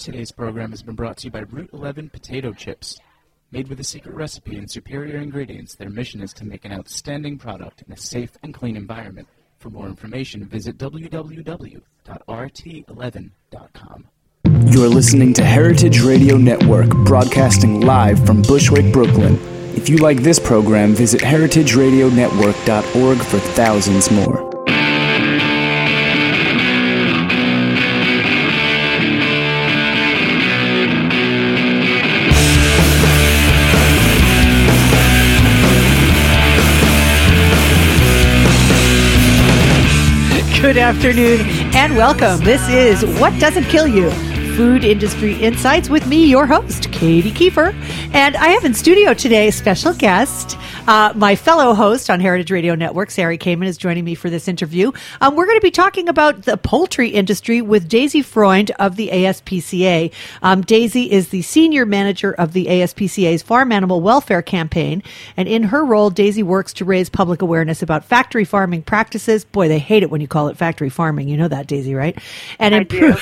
Today's program has been brought to you by Route 11 Potato Chips. Made with a secret recipe and superior ingredients, their mission is to make an outstanding product in a safe and clean environment. For more information, visit www.rt11.com. You're listening to Heritage Radio Network, broadcasting live from Bushwick, Brooklyn. If you like this program, visit heritageradionetwork.org for thousands more. Good afternoon and welcome. This is What Doesn't Kill You? Food Industry Insights with me, your host, Katie Kiefer. And I have in studio today a special guest. My fellow host on Heritage Radio Network, Sari Kamen, is joining me for this interview. We're going to be talking about the poultry industry with Daisy Freund of the ASPCA. Daisy is the senior manager of the ASPCA's Farm Animal Welfare Campaign. And in her role, Daisy works to raise public awareness about factory farming practices. Boy, they hate it when you call it factory farming. You know that, Daisy, right? And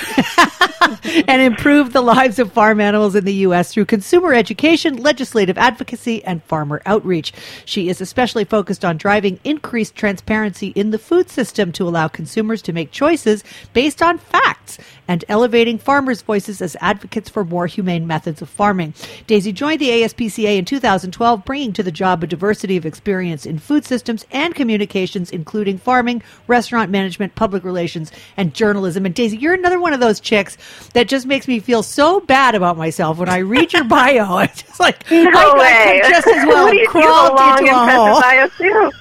and improve the lives of farm animals in the U.S. through consumer education, legislative advocacy, and farmer outreach. She is especially focused on driving increased transparency in the food system to allow consumers to make choices based on facts and elevating farmers' voices as advocates for more humane methods of farming. Daisy joined the ASPCA in 2012, bringing to the job a diversity of experience in food systems and communications, including farming, restaurant management, public relations, and journalism. And Daisy, you're another one of those chicks that just makes me feel so bad about myself when I read your bio. It's just like, I could just as well crawl into a hole. Bio too.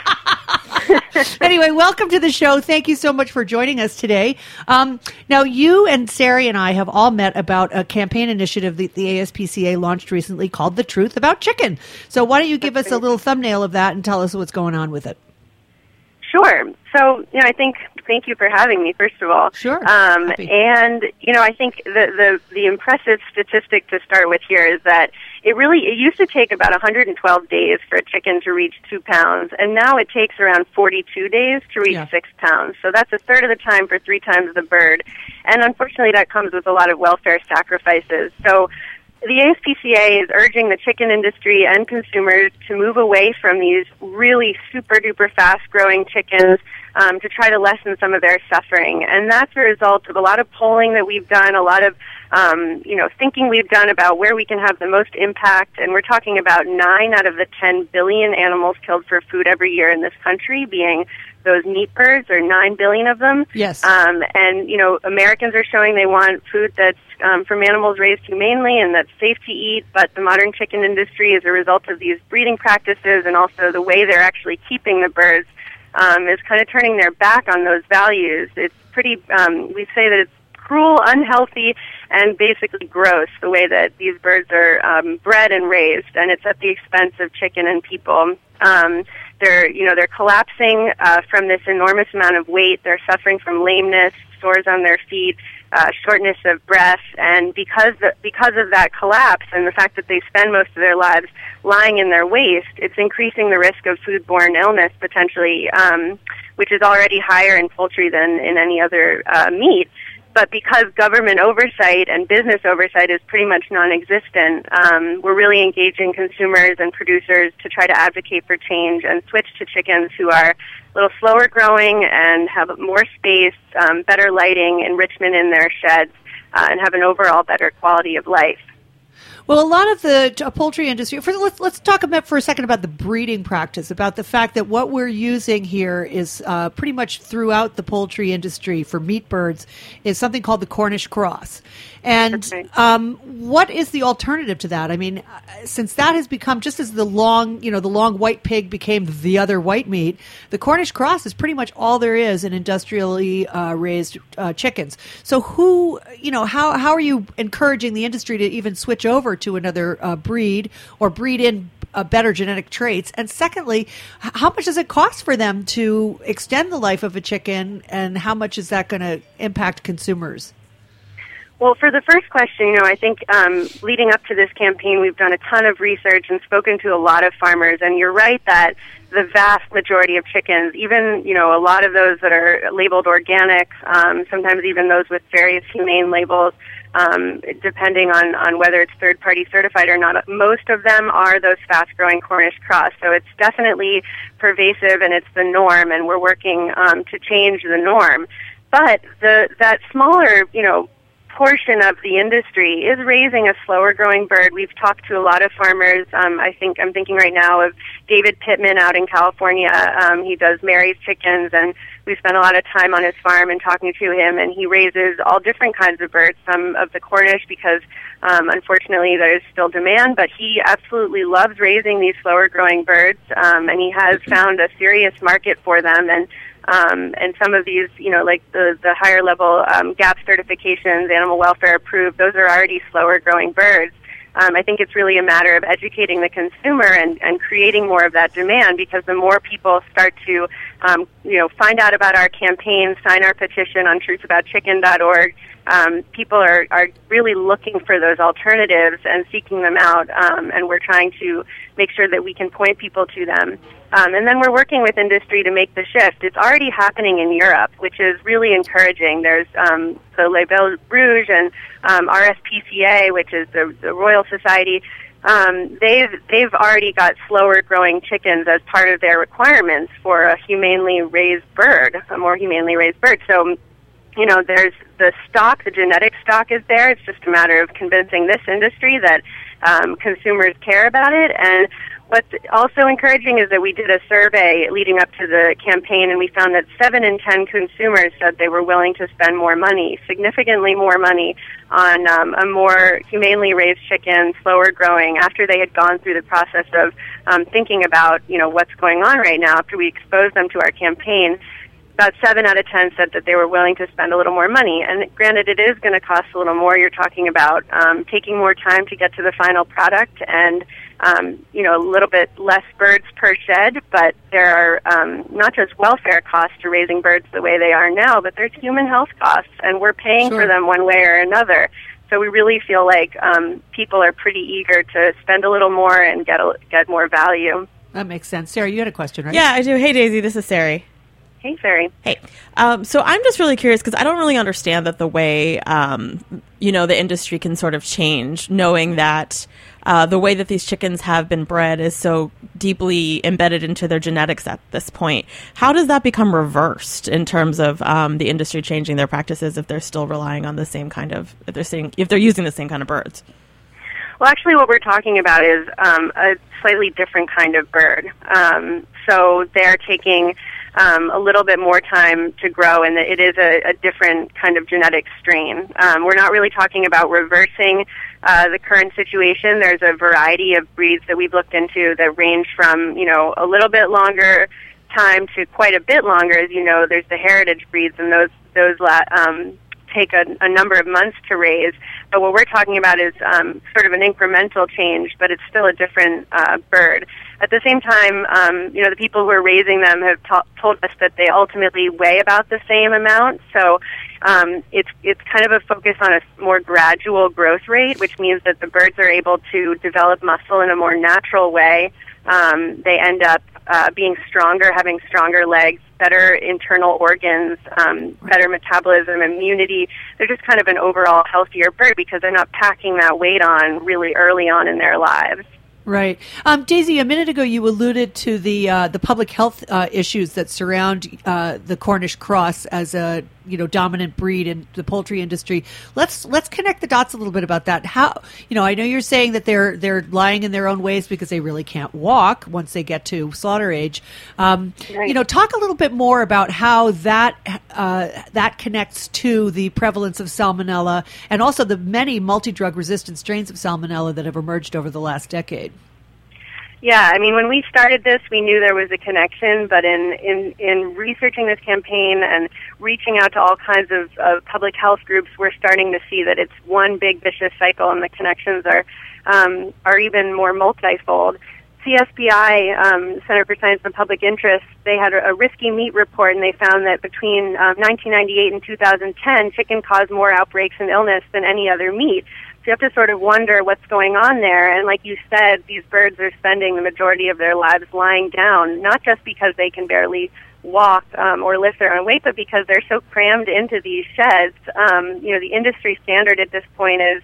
Anyway, welcome to the show. Thank you so much for joining us today. Now, you and Sari and I have all met about a campaign initiative that the ASPCA launched recently called The Truth About Chicken. So why don't you give us a little thumbnail of that and tell us what's going on with it? Sure. So, I think, thank you for having me, first of all. Sure. And, I think the impressive statistic to start with here is that it used to take about 112 days for a chicken to reach 2 pounds, and now it takes around 42 days to reach 6 pounds. So that's a third of the time for 3 times the bird. And unfortunately, that comes with a lot of welfare sacrifices. So the ASPCA is urging the chicken industry and consumers to move away from these really super-duper fast-growing chickens to try to lessen some of their suffering. And that's a result of a lot of polling that we've done, a lot of thinking we've done about where we can have the most impact. And we're talking about 9 out of the 10 billion animals killed for food every year in this country being those meat birds, or 9 billion of them. Yes. Americans are showing they want food that's from animals raised humanely and that's safe to eat, but the modern chicken industry, as a result of these breeding practices and also the way they're actually keeping the birds, is kind of turning their back on those values. It's pretty, we say that it's cruel, unhealthy, and basically gross, the way that these birds are bred and raised, and it's at the expense of chicken and people. They're collapsing from this enormous amount of weight. They're suffering from lameness, sores on their feet, shortness of breath, and because of that collapse and the fact that they spend most of their lives lying in their waste, it's increasing the risk of foodborne illness potentially, which is already higher in poultry than in any other meat. But because government oversight and business oversight is pretty much non-existent, we're really engaging consumers and producers to try to advocate for change and switch to chickens who are a little slower growing and have more space, better lighting, enrichment in their sheds, and have an overall better quality of life. Well, a lot of the poultry industry, let's talk for a second about the breeding practice, about the fact that what we're using here is pretty much throughout the poultry industry for meat birds is something called the Cornish cross. And what is the alternative to that? I mean, since that has become, just as the long white pig became the other white meat, the Cornish cross is pretty much all there is in industrially raised chickens. So how are you encouraging the industry to even switch over to another breed or breed in better genetic traits? And secondly, how much does it cost for them to extend the life of a chicken, and how much is that going to impact consumers? Well, for the first question, I think leading up to this campaign, we've done a ton of research and spoken to a lot of farmers, and you're right that the vast majority of chickens, even, a lot of those that are labeled organic, sometimes even those with various humane labels, depending on whether it's third-party certified or not. Most of them are those fast-growing Cornish cross, so it's definitely pervasive and it's the norm, and we're working to change the norm. But that smaller, portion of the industry is raising a slower-growing bird. We've talked to a lot of farmers. I'm thinking right now of David Pittman out in California. He does Mary's chickens, and we spent a lot of time on his farm and talking to him, and he raises all different kinds of birds, some of the Cornish because unfortunately there's still demand, but he absolutely loves raising these slower-growing birds, and he has found a serious market for them. And some of these, like the higher level GAP certifications, animal welfare approved, those are already slower growing birds. I think it's really a matter of educating the consumer and creating more of that demand, because the more people start to, find out about our campaign, sign our petition on truthaboutchicken.org, people are really looking for those alternatives and seeking them out, and we're trying to make sure that we can point people to them. And then we're working with industry to make the shift. It's already happening in Europe, which is really encouraging. There's the Label Rouge and RSPCA, which is the Royal Society. They've already got slower growing chickens as part of their requirements for a humanely raised bird, a more humanely raised bird. So, there's the stock, the genetic stock is there. It's just a matter of convincing this industry that consumers care about it. And what's also encouraging is that we did a survey leading up to the campaign, and we found that 7 in 10 consumers said they were willing to spend more money, significantly more money, on a more humanely raised chicken, slower growing, after they had gone through the process of thinking about, what's going on right now. After we exposed them to our campaign, about 7 out of 10 said that they were willing to spend a little more money. And granted, it is going to cost a little more. You're talking about taking more time to get to the final product and, a little bit less birds per shed. But there are not just welfare costs to raising birds the way they are now, but there's human health costs, and we're paying for them one way or another. So we really feel like people are pretty eager to spend a little more and get more value. That makes sense. Sarah, you had a question, right? Yeah, I do. Hey, Daisy, this is Sari. Hey, Sari. Hey. So I'm just really curious because I don't really understand that the way, the industry can sort of change, knowing that the way that these chickens have been bred is so deeply embedded into their genetics at this point. How does that become reversed in terms of the industry changing their practices if they're still relying on the same kind of, if they're using the same kind of birds? Well, actually, what we're talking about is a slightly different kind of bird. So they're taking a little bit more time to grow, and it is a different kind of genetic strain. We're not really talking about reversing the current situation. There's a variety of breeds that we've looked into that range from, a little bit longer time to quite a bit longer. As you know, there's the heritage breeds, and those take a number of months to raise. But what we're talking about is sort of an incremental change, but it's still a different bird. At the same time, the people who are raising them have told us that they ultimately weigh about the same amount. So it's kind of a focus on a more gradual growth rate, which means that the birds are able to develop muscle in a more natural way. They end up being stronger, having stronger legs, better internal organs, better metabolism, immunity. They're just kind of an overall healthier bird because they're not packing that weight on really early on in their lives. Right. Daisy, a minute ago you alluded to the public health issues that surround the Cornish cross as a dominant breed in the poultry industry. Let's connect the dots a little bit about that. How I know you're saying that they're lying in their own ways because they really can't walk once they get to slaughter age. Right. Talk a little bit more about how that connects to the prevalence of Salmonella and also the many multi-drug resistant strains of Salmonella that have emerged over the last decade. Yeah, I mean, when we started this, we knew there was a connection, but in researching this campaign and reaching out to all kinds of public health groups, we're starting to see that it's one big vicious cycle, and the connections are even more multifold. CSBI, Center for Science and Public Interest, they had a risky meat report, and they found that between 1998 and 2010, chicken caused more outbreaks and illness than any other meat. So you have to sort of wonder what's going on there. And like you said, these birds are spending the majority of their lives lying down, not just because they can barely walk or lift their own weight, but because they're so crammed into these sheds. The industry standard at this point is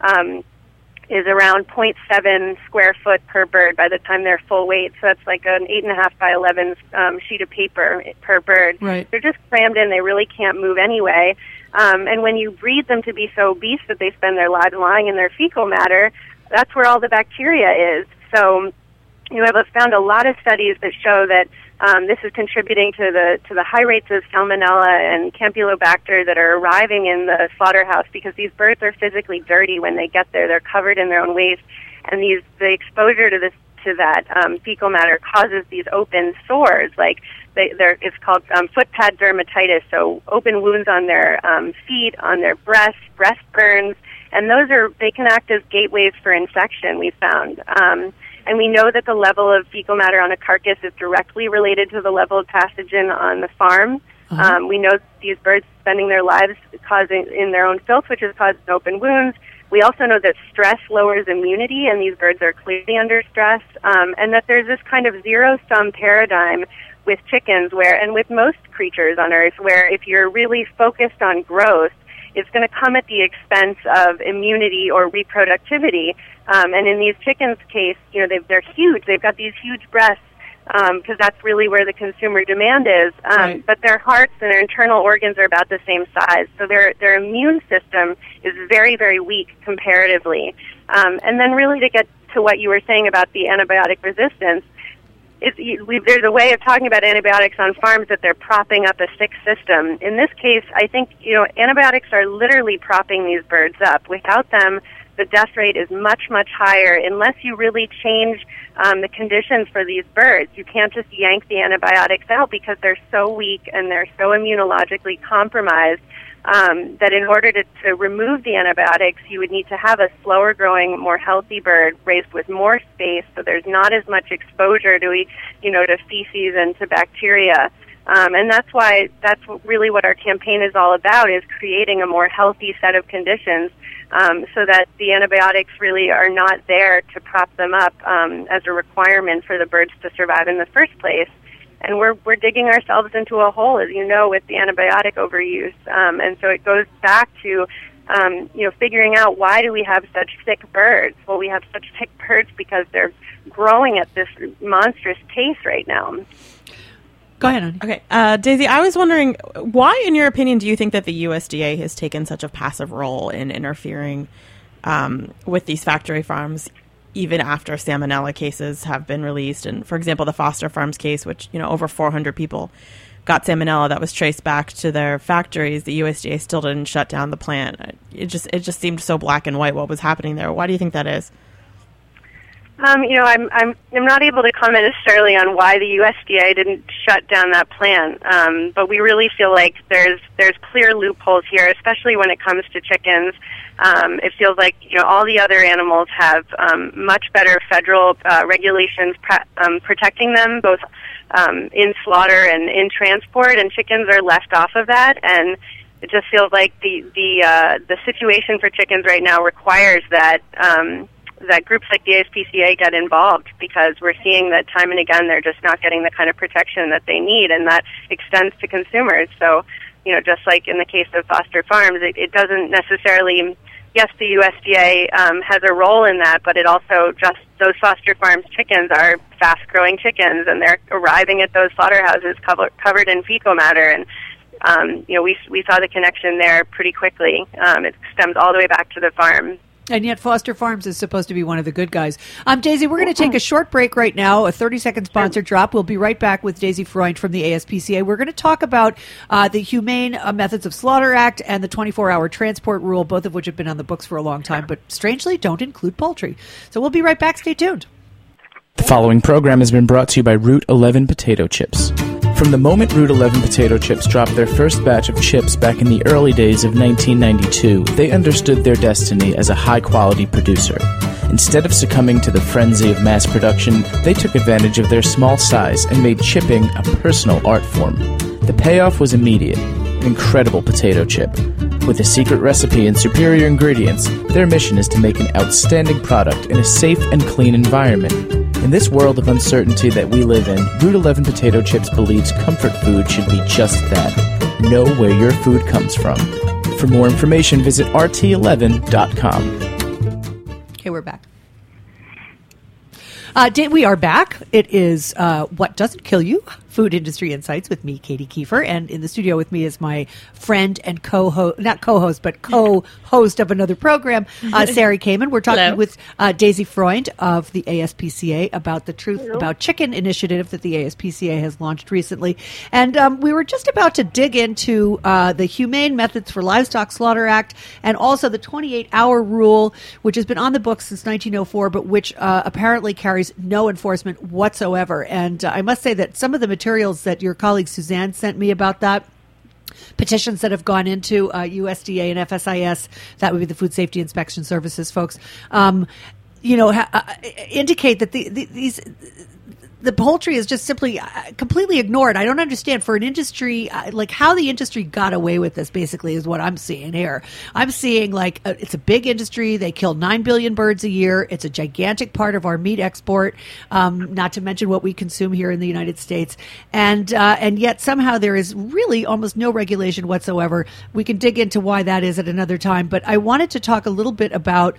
around 0.7 square foot per bird by the time they're full weight. So that's like an 8.5 by 11 sheet of paper per bird. Right. They're just crammed in. They really can't move anyway. And when you breed them to be so obese that they spend their lives lying in their fecal matter, that's where all the bacteria is. So I've found a lot of studies that show that this is contributing to the high rates of salmonella and campylobacter that are arriving in the slaughterhouse, because these birds are physically dirty when they get there. They're covered in their own waste, and the exposure to that fecal matter causes these open sores. Like it's called foot pad dermatitis, so open wounds on their feet, on their breast burns, and they can act as gateways for infection, we found. And we know that the level of fecal matter on a carcass is directly related to the level of pathogen on the farm. Uh-huh. We know these birds spending their lives causing in their own filth, which is causing open wounds. We also know that stress lowers immunity, and these birds are clearly under stress, and that there's this kind of zero-sum paradigm with chickens, and with most creatures on Earth, where if you're really focused on growth, it's going to come at the expense of immunity or reproductivity. And in these chickens' case, they're huge. They've got these huge breasts because that's really where the consumer demand is. Right. But their hearts and their internal organs are about the same size. So their immune system is very, very weak comparatively. And then really to get to what you were saying about the antibiotic resistance, there's a way of talking about antibiotics on farms that they're propping up a sick system. In this case, I think, antibiotics are literally propping these birds up. Without them, the death rate is much, much higher unless you really change the conditions for these birds. You can't just yank the antibiotics out because they're so weak and they're so immunologically compromised that in order to remove the antibiotics, you would need to have a slower-growing, more healthy bird raised with more space, so there's not as much exposure to feces and to bacteria. And that's really what our campaign is all about, is creating a more healthy set of conditions so that the antibiotics really are not there to prop them up as a requirement for the birds to survive in the first place. And we're digging ourselves into a hole, as you know, with the antibiotic overuse. And so it goes back to, figuring out why do we have such sick birds? Well, we have such sick birds because they're growing at this monstrous pace right now. Go ahead, Ani. Okay. Daisy, I was wondering, why, in your opinion, do you think that the USDA has taken such a passive role in interfering with these factory farms, even after salmonella cases have been released? And, for example, the Foster Farms case, which, over 400 people got salmonella that was traced back to their factories, the USDA still didn't shut down the plant. It just seemed so black and white what was happening there. Why do you think that is? I'm not able to comment necessarily on why the USDA didn't shut down that plant, but we really feel like there's clear loopholes here, especially when it comes to chickens. It feels like all the other animals have much better federal regulations protecting them, both in slaughter and in transport, and chickens are left off of that. And it just feels like the situation for chickens right now requires that groups like the ASPCA get involved, because we're seeing that time and again they're just not getting the kind of protection that they need, and that extends to consumers. So, just like in the case of Foster Farms, it doesn't necessarily, yes, the USDA has a role in that, but it also just, those Foster Farms chickens are fast-growing chickens, and they're arriving at those slaughterhouses covered in fecal matter, and we saw the connection there pretty quickly. It stems all the way back to the farm. And yet Foster Farms is supposed to be one of the good guys. Daisy, we're going to take a short break right now, a 30-second sponsor drop. We'll be right back with Daisy Freund from the ASPCA. We're going to talk about the Humane Methods of Slaughter Act and the 24-hour transport rule, both of which have been on the books for a long time, but strangely don't include poultry. So we'll be right back. Stay tuned. The following program has been brought to you by Route 11 Potato Chips. From the moment Route 11 Potato Chips dropped their first batch of chips back in the early days of 1992, they understood their destiny as a high-quality producer. Instead of succumbing to the frenzy of mass production, they took advantage of their small size and made chipping a personal art form. The payoff was immediate. An incredible potato chip. With a secret recipe and superior ingredients, their mission is to make an outstanding product in a safe and clean environment. In this world of uncertainty that we live in, Route 11 Potato Chips believes comfort food should be just that. Know where your food comes from. For more information, visit rt11.com. Okay, we're back. We are back. It is What Doesn't Kill You? Food Industry Insights with me, Katie Kiefer. And in the studio with me is my friend and not co-host, but co-host of another program, Sari Kamen. We're talking with Daisy Freund of the ASPCA about the Truth About Chicken initiative that the ASPCA has launched recently. And we were just about to dig into the Humane Methods for Livestock Slaughter Act and also the 28-hour rule, which has been on the books since 1904, but which apparently carries no enforcement whatsoever. And I must say that some of the materials that your colleague Suzanne sent me about that, petitions that have gone into USDA and FSIS, that would be the Food Safety Inspection Services folks, indicate that the poultry is just simply completely ignored. I don't understand for an industry, like how the industry got away with this basically is what I'm seeing here. I'm seeing it's a big industry. They kill 9 billion birds a year. It's a gigantic part of our meat export, not to mention what we consume here in the United States. And yet somehow there is really almost no regulation whatsoever. We can dig into why that is at another time. But I wanted to talk a little bit about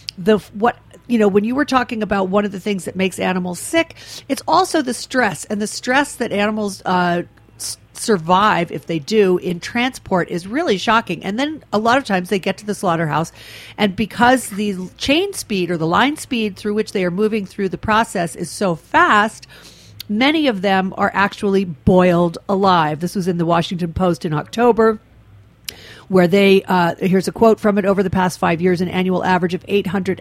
when you were talking about one of the things that makes animals sick, it's also the stress. And the stress that animals survive, if they do, in transport is really shocking. And then a lot of times they get to the slaughterhouse, and because the chain speed or the line speed through which they are moving through the process is so fast, many of them are actually boiled alive. This was in the Washington Post in October, where here's a quote from it: over the past 5 years, an annual average of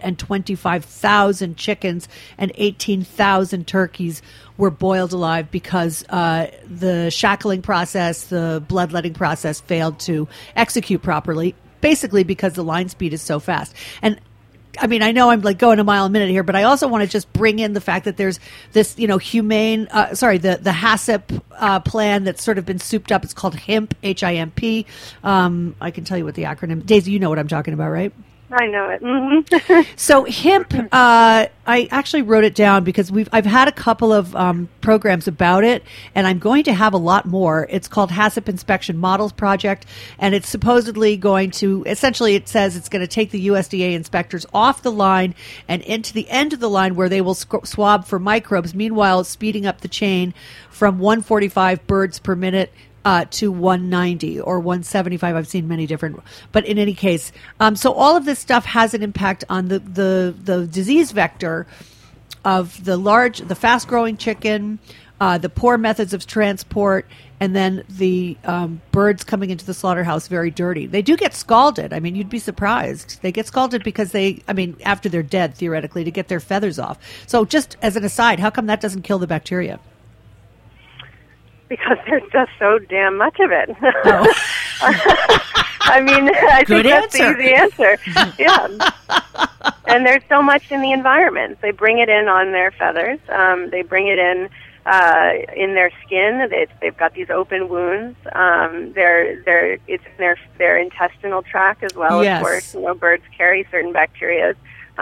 825,000 chickens and 18,000 turkeys were boiled alive because the shackling process, the bloodletting process failed to execute properly, basically because the line speed is so fast. And I mean, I know I'm going a mile a minute here, but I also want to just bring in the fact that there's this, humane, the HACCP plan that's sort of been souped up. It's called HIMP, H-I-M-P. I can tell you what the acronym. Daisy, you know what I'm talking about, right? I know it. Mm-hmm. So HIMP, I actually wrote it down because I've had a couple of programs about it, and I'm going to have a lot more. It's called HACCP Inspection Models Project, and it's supposedly going to, essentially it says it's going to take the USDA inspectors off the line and into the end of the line where they will swab for microbes, meanwhile speeding up the chain from 145 birds per minute to 190 or 175. I've seen many different, but in any case, so all of this stuff has an impact on the disease vector of the fast growing chicken, the poor methods of transport, and then the birds coming into the slaughterhouse very dirty. They do get scalded. I mean, you'd be surprised. They get scalded because after they're dead, theoretically, to get their feathers off. So just as an aside, how come that doesn't kill the bacteria? Because there's just so damn much of it. Oh. I think that's the easy answer. Yeah. And there's so much in the environment. They bring it in on their feathers. They bring it in their skin. They've got these open wounds. It's in their intestinal tract as well. Yes. Of course, birds carry certain bacteria.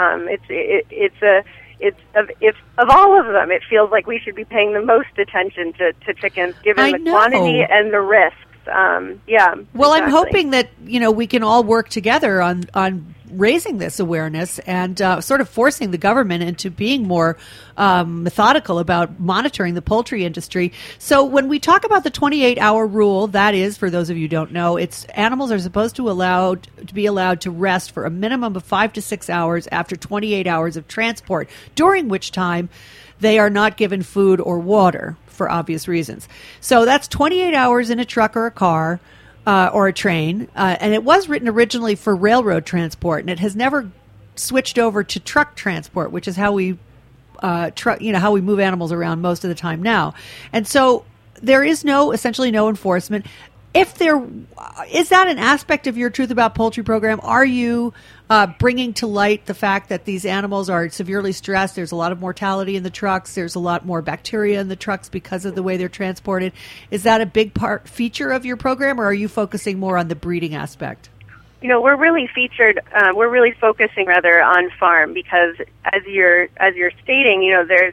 If of all of them, it feels like we should be paying the most attention to chickens, given the quantity and the risks. Well, exactly. I'm hoping that we can all work together on raising this awareness and sort of forcing the government into being more methodical about monitoring the poultry industry. So when we talk about the 28-hour rule, that is, for those of you who don't know, it's animals are supposed to be allowed to rest for a minimum of 5 to 6 hours after 28 hours of transport, during which time they are not given food or water for obvious reasons. So that's 28 hours in a truck or a car. Or a train, and it was written originally for railroad transport, and it has never switched over to truck transport, which is how we how we move animals around most of the time now. And so there is essentially no enforcement. If there is that an aspect of your Truth About Poultry program, are you bringing to light the fact that these animals are severely stressed? There's a lot of mortality in the trucks. There's a lot more bacteria in the trucks because of the way they're transported. Is that a big feature of your program, or are you focusing more on the breeding aspect? we're really we're really focusing rather on farm because as you're stating,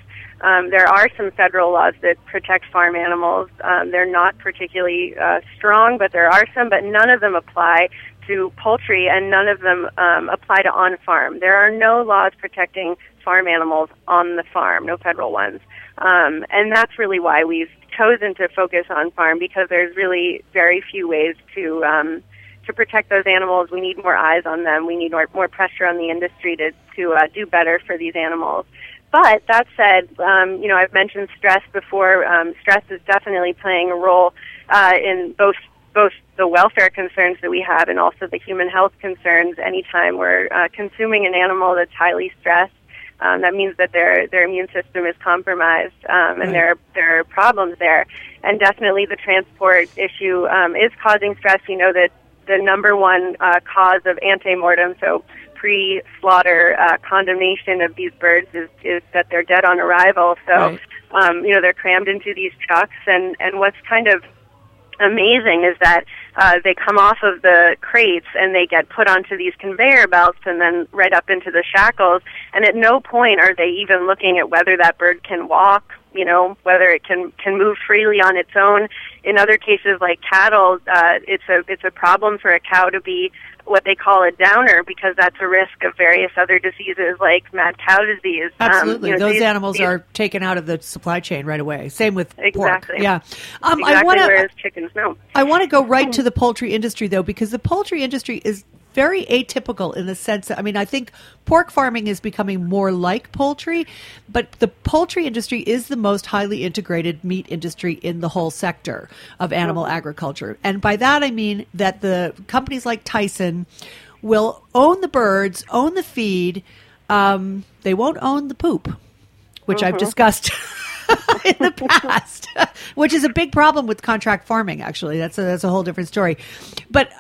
there are some federal laws that protect farm animals. They're not particularly strong, but there are some, but none of them apply to poultry, and none of them apply to on-farm. There are no laws protecting farm animals on the farm, no federal ones. And that's really why we've chosen to focus on farm, because there's really very few ways to protect those animals. We need more eyes on them. We need more pressure on the industry to do better for these animals. But that said, I've mentioned stress before. Stress is definitely playing a role in both the welfare concerns that we have and also the human health concerns. Anytime we're consuming an animal that's highly stressed, that means that their immune system is compromised, and there are problems there. And definitely the transport issue is causing stress. You know that the number one cause of ante-mortem, so pre-slaughter condemnation of these birds is that they're dead on arrival. So, they're crammed into these trucks, and what's kind of amazing is that they come off of the crates and they get put onto these conveyor belts and then right up into the shackles, and at no point are they even looking at whether that bird can walk, whether it can move freely on its own. In other cases, like cattle, it's a problem for a cow to be what they call a downer, because that's a risk of various other diseases like mad cow disease. Absolutely. Those animals are taken out of the supply chain right away. Same with pork. Yeah. Whereas chickens, no. I want to go right to the poultry industry, though, because the poultry industry is very atypical in the sense that, I think pork farming is becoming more like poultry, but the poultry industry is the most highly integrated meat industry in the whole sector of animal agriculture. And by that, I mean that the companies like Tyson will own the birds, own the feed. They won't own the poop, which I've discussed in the past, which is a big problem with contract farming, actually. That's a whole different story. But,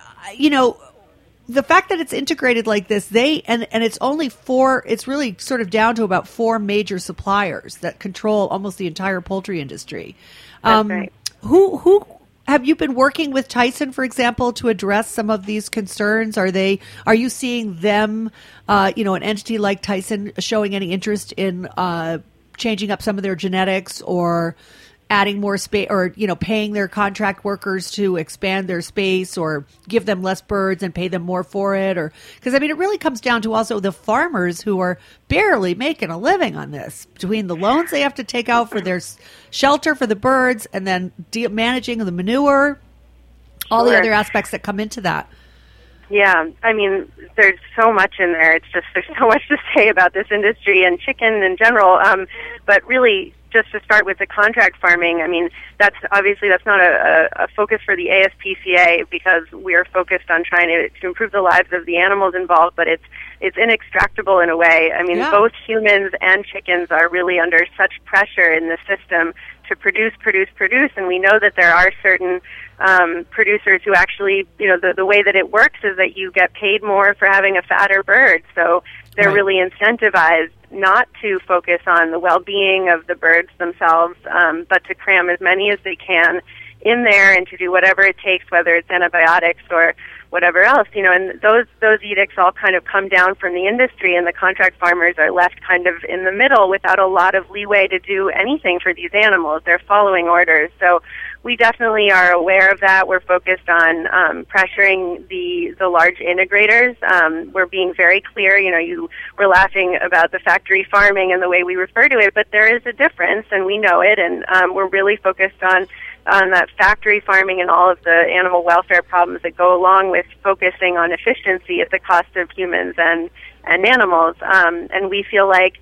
the fact that it's integrated like this, and it's only it's really sort of down to about 4 major suppliers that control almost the entire poultry industry. That's right. Who have you been working with Tyson, for example, to address some of these concerns? Are you seeing them, an entity like Tyson showing any interest in changing up some of their genetics or adding more space, or paying their contract workers to expand their space, or give them less birds and pay them more for it? Or because it really comes down to also the farmers who are barely making a living on this, between the loans they have to take out for their shelter for the birds, and then managing the manure, all the other aspects that come into that. Yeah, there's so much in there. There's so much to say about this industry and chicken in general. But really, just to start with the contract farming, that's not a focus for the ASPCA, because we're focused on trying to improve the lives of the animals involved, but it's inextractable in a way. Both humans and chickens are really under such pressure in the system to produce, and we know that there are certain producers who actually, the way that it works is that you get paid more for having a fatter bird, so they're really incentivized not to focus on the well-being of the birds themselves, but to cram as many as they can in there and to do whatever it takes, whether it's antibiotics or whatever else, and those edicts all kind of come down from the industry, and the contract farmers are left kind of in the middle without a lot of leeway to do anything for these animals. They're following orders. So we definitely are aware of that. We're focused on pressuring the large integrators. We're being very clear. We're laughing about the factory farming and the way we refer to it, but there is a difference, and we know it, and we're really focused on that factory farming and all of the animal welfare problems that go along with focusing on efficiency at the cost of humans and animals. And we feel like,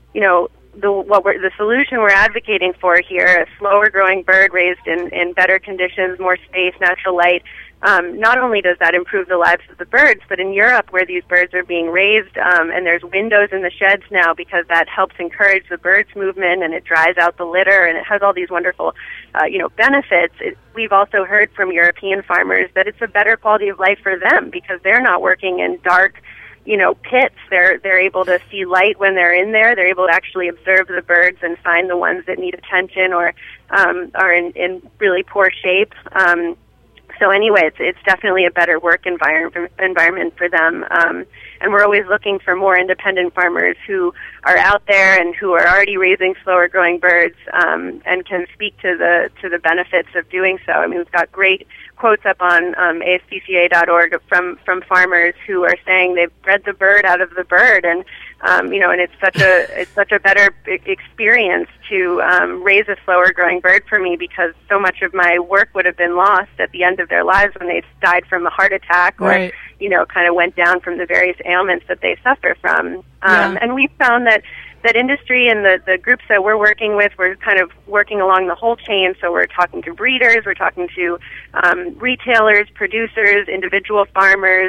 the solution we're advocating for here, a slower growing bird raised in better conditions, more space, natural light, not only does that improve the lives of the birds, but in Europe, where these birds are being raised, and there's windows in the sheds now, because that helps encourage the birds' movement, and it dries out the litter, and it has all these wonderful, benefits. We've also heard from European farmers that it's a better quality of life for them, because they're not working in dark, pits. They're able to see light when they're in there. They're able to actually observe the birds and find the ones that need attention or are in really poor shape. So anyway, it's definitely a better work environment for them. And we're always looking for more independent farmers who are out there and who are already raising slower growing birds, and can speak to the benefits of doing so. I mean, we've got great quotes up on ASPCA.org from farmers who are saying they've bred the bird out of the bird, and and it's such a better experience to raise a slower growing bird for me, because so much of my work would have been lost at the end of their lives when they died from a heart attack or Right. Kind of went down from the various ailments that they suffer from. And we found that industry and the groups that we're working with, we're kind of working along the whole chain. So we're talking to breeders, we're talking to retailers, producers, individual farmers,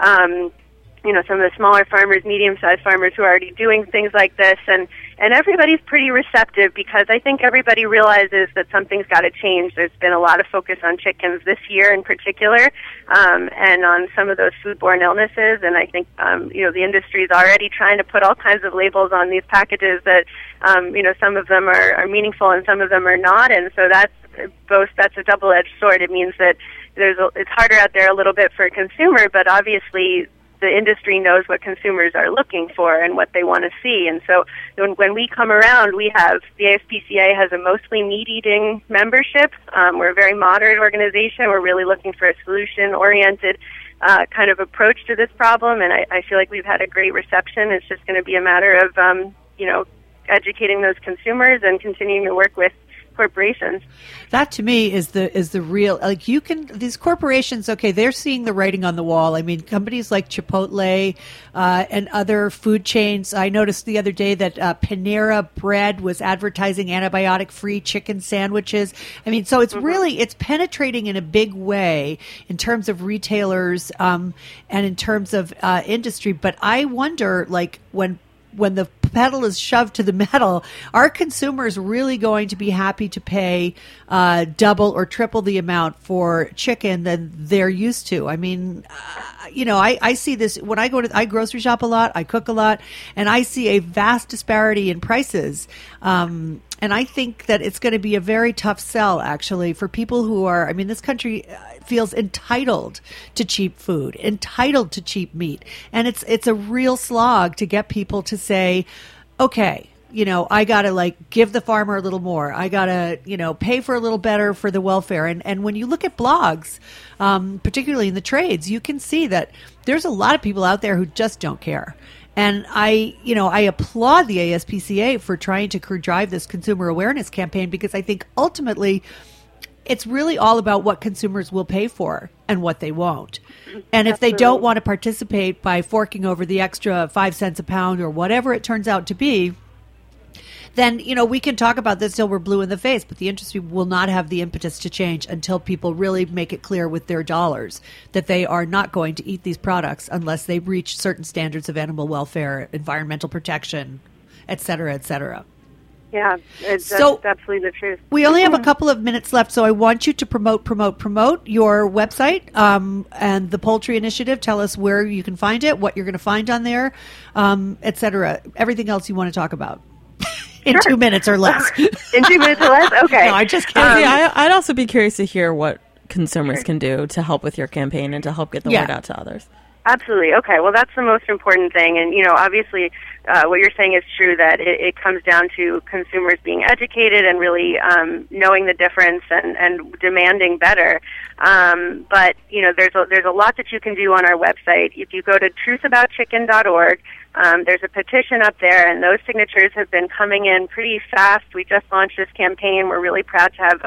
some of the smaller farmers, medium-sized farmers who are already doing things like this, and everybody's pretty receptive, because I think everybody realizes that something's got to change. There's been a lot of focus on chickens this year in particular, and on some of those foodborne illnesses, and I think, the industry is already trying to put all kinds of labels on these packages that, some of them are meaningful and some of them are not, and so that's a double-edged sword. It means that it's harder out there a little bit for a consumer, but obviously the industry knows what consumers are looking for and what they want to see. And so when we come around, the ASPCA has a mostly meat-eating membership. We're a very moderate organization. We're really looking for a solution-oriented kind of approach to this problem, and I feel like we've had a great reception. It's just going to be a matter of, educating those consumers and continuing to work with corporations. That to me is the real, like, these corporations, okay, they're seeing the writing on the wall. I mean, companies like Chipotle and other food chains. I noticed the other day that Panera Bread was advertising antibiotic-free chicken sandwiches. I mean, so it's really, it's penetrating in a big way in terms of retailers and in terms of industry. But I wonder, like, when the pedal is shoved to the metal, are consumers really going to be happy to pay double or triple the amount for chicken than they're used to? I mean, I see this when I grocery shop a lot, I cook a lot, and I see a vast disparity in prices. And I think that it's going to be a very tough sell, actually, for people who are, I mean, this country feels entitled to cheap food, entitled to cheap meat. And it's a real slog to get people to say, okay, I got to give the farmer a little more. I got to, pay for a little better for the welfare. And when you look at blogs, particularly in the trades, you can see that there's a lot of people out there who just don't care. And I applaud the ASPCA for trying to drive this consumer awareness campaign, because I think ultimately it's really all about what consumers will pay for and what they won't. And if they don't want to participate by forking over the extra 5 cents a pound or whatever it turns out to be, then, we can talk about this till we're blue in the face, but the industry will not have the impetus to change until people really make it clear with their dollars that they are not going to eat these products unless they reach certain standards of animal welfare, environmental protection, et cetera, et cetera. Yeah, that's absolutely the truth. We only have a couple of minutes left, so I want you to promote your website and the Poultry Initiative. Tell us where you can find it, what you're going to find on there, et cetera. Everything else you want to talk about. In 2 minutes or less. In 2 minutes or less? Okay. No, I just kidding. I'd also be curious to hear what consumers can do to help with your campaign and to help get the word out to others. Absolutely. Okay. Well, that's the most important thing. And, obviously, what you're saying is true, that it comes down to consumers being educated and really knowing the difference and demanding better. But, there's a lot that you can do on our website. If you go to truthaboutchicken.org, there's a petition up there, and those signatures have been coming in pretty fast. We just launched this campaign. We're really proud to have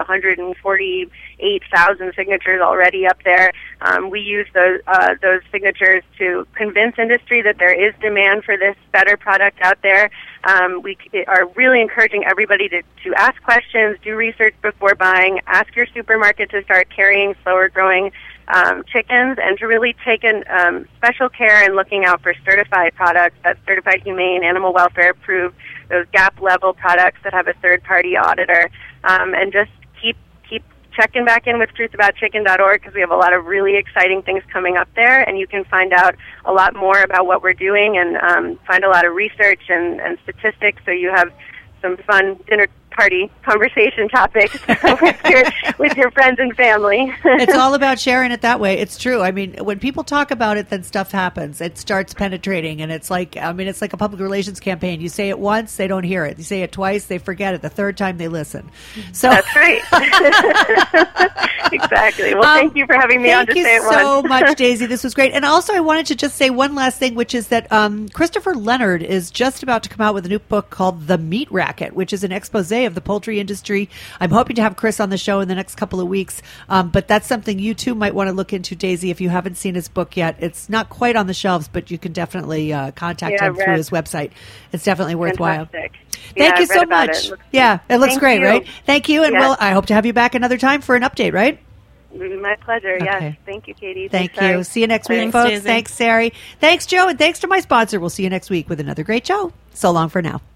148,000 signatures already up there. We use those signatures to convince industry that there is demand for this better product out there. We are really encouraging everybody to ask questions, do research before buying, ask your supermarket to start carrying slower growing chickens, and to really take special care in looking out for certified products, that's certified humane, animal welfare approved, those GAP level products that have a third party auditor, and just keep checking back in with truthaboutchicken.org, because we have a lot of really exciting things coming up there, and you can find out a lot more about what we're doing and find a lot of research and statistics, so you have some fun dinner party conversation topics with your friends and family. It's all about sharing it that way. It's true. I mean, when people talk about it, then stuff happens. It starts penetrating, and it's like a public relations campaign. You say it once, they don't hear it. You say it twice, they forget it. The third time, they listen. So that's right. Exactly. Well, thank you for having me on to say it once. Thank you so much, Daisy. This was great. And also, I wanted to just say one last thing, which is that Christopher Leonard is just about to come out with a new book called The Meat Racket, which is an expose of the poultry industry. I'm hoping to have Chris on the show in the next couple of weeks, but that's something you too might want to look into, Daisy, if you haven't seen his book yet. It's not quite on the shelves, but you can definitely contact him through his website. It's definitely worthwhile. Fantastic. Thank you so much. It looks great, right? Thank you, and yes. I hope to have you back another time for an update, right? My pleasure, Okay. Yes. Thank you, Katie. Thank you. See you next week, Thanks, folks. Daisy. Thanks, Sari. Thanks, Joe, and thanks to my sponsor. We'll see you next week with another great show. So long for now.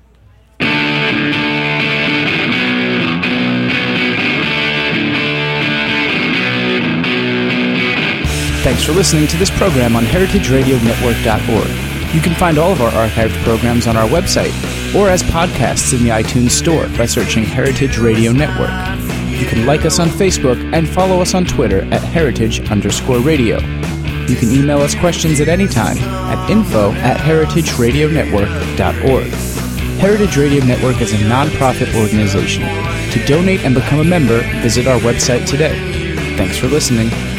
Thanks for listening to this program on heritageradionetwork.org. You can find all of our archived programs on our website or as podcasts in the iTunes Store by searching Heritage Radio Network. You can like us on Facebook and follow us on Twitter at @heritage_radio. You can email us questions at any time at info@heritageradionetwork.org. Heritage Radio Network is a non-profit organization. To donate and become a member, visit our website today. Thanks for listening.